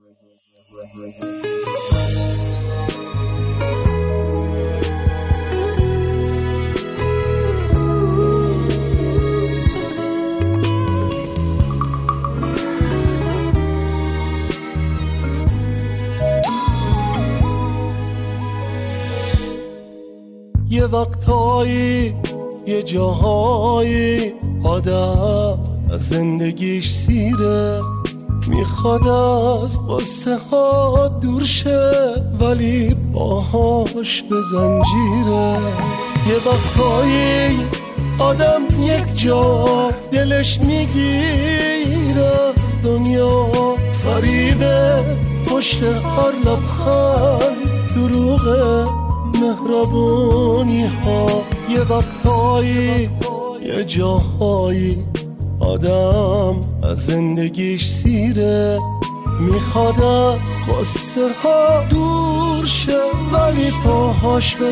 یه وقتایی یه جاهایی آدم از زندگیش سیره، میخواد از قصه ها دور شه ولی پاهاش به زنجیره. یه وقتایی آدم یک جا دلش میگیره از دنیا، فریبه پشت هر لبخند دروغه مهربونی ها. یه وقتایی یه جاهایی آدم از زندگیش سیره، میخواد از قصه ها دور شه ولی پاهاش به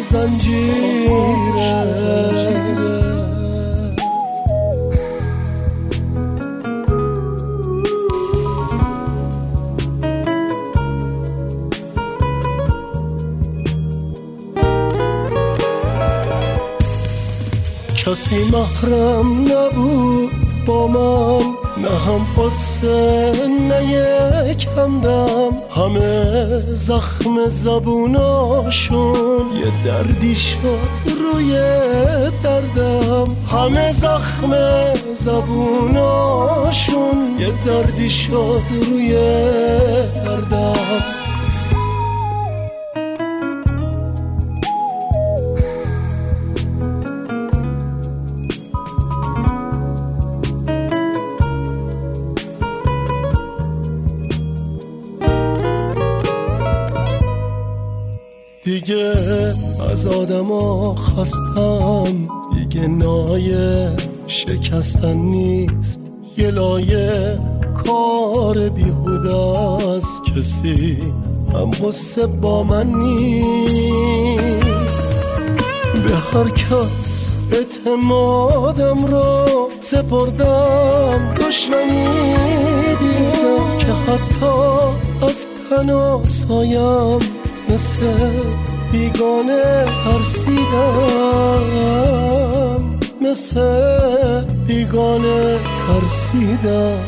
زنجیره. کسی محرم نبود با من، نه هم قصه نه یک همدم، همه زخم زبوناشون یه دردی شد روی دردم، همه زخم زبوناشون یه دردی شد روی دردم. دیگه از آدما خستم، دیگه نایه شکستن نیست، یه لایه کار بیهوده است، کسی هم قصه با من نیست. به هر کس اعتمادم رو سپردم، دشمنی دیدم که حتی از تن و سایم مثل بیگانه ترسیدم، مثل بیگانه ترسیدم.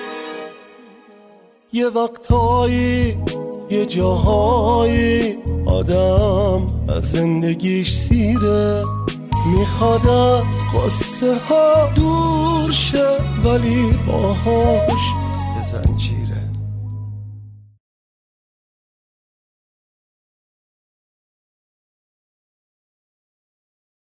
یه وقتایی یه جاهایی آدم از زندگیش سیره، میخواد از قصه ها دور شه ولی باهاش به زنجیر.